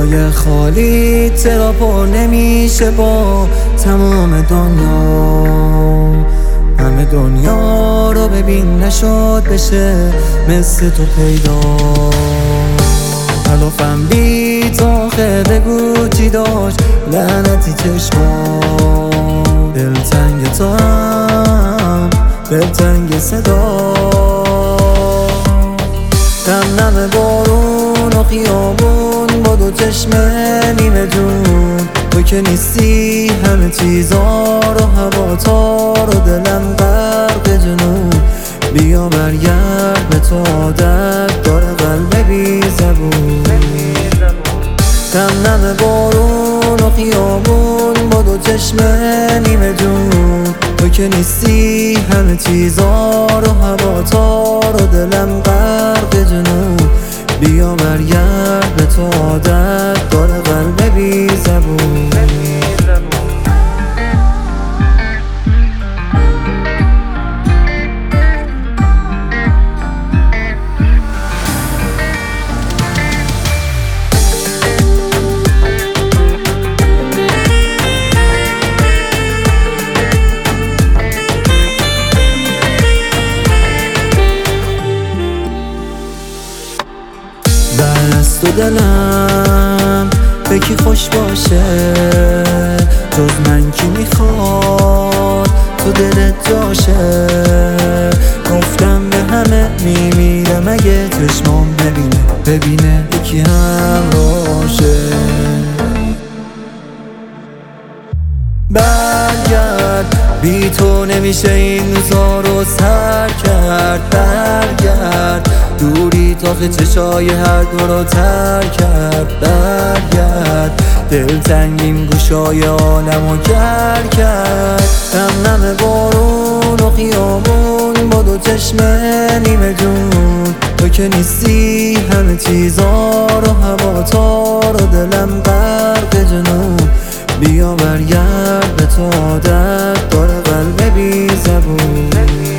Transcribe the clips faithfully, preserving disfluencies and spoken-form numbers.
جای خالی چرا پر نمیشه با تمام دنیا؟ همه دنیا رو ببین نشد بشه مثل تو پیدا. حلافم بی تو آخه بگو چی داشت لعنتی چشما. دلتنگ تو هم دلتنگ صدا. نم نم بارون و خیابون با دو چشم نیمه جون. تو که نیستی همه چیزا رو هوا تار و دلم غرق جنون. بیا برگرد به تو عادت داره قلب بی زبون. نم نم بارون و خیابون با دو چشم نیمه جون. تو که نیستی همه چیزا رو هوا تار و دلم غرق جنون. بیا برگرد به تو عادت داره قلب بی زبون. دست و دلم به کی خوش باشه جز من کی میخواد تو دلت جاشه. گفتم به همه میمیرم اگه چشمام ببینه ببینه یکی هم روشه. برگرد بی تو نمیشه این روزا رو سر کرد. برگرد دوری تاخ چشای هر دو رو تر کرد. برگرد دلتنگیم گوشای عالمو گر کرد. نم نم بارون و خیابون با دو چشم نیمه جون. تو که نیستی همه چیزا رو هوا تار و دلم غرق جنون. بیا برگرد به تو عادت داره قلب بی زبون.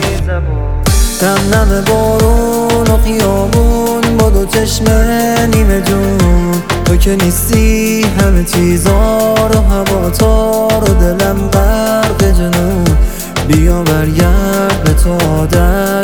نم نم بارون و خیابون با دو چشم نیمه جون. تو که نیستی همه چیزا رو هوا تار و دلم غرق جنون. بیا برگرد به تو عادت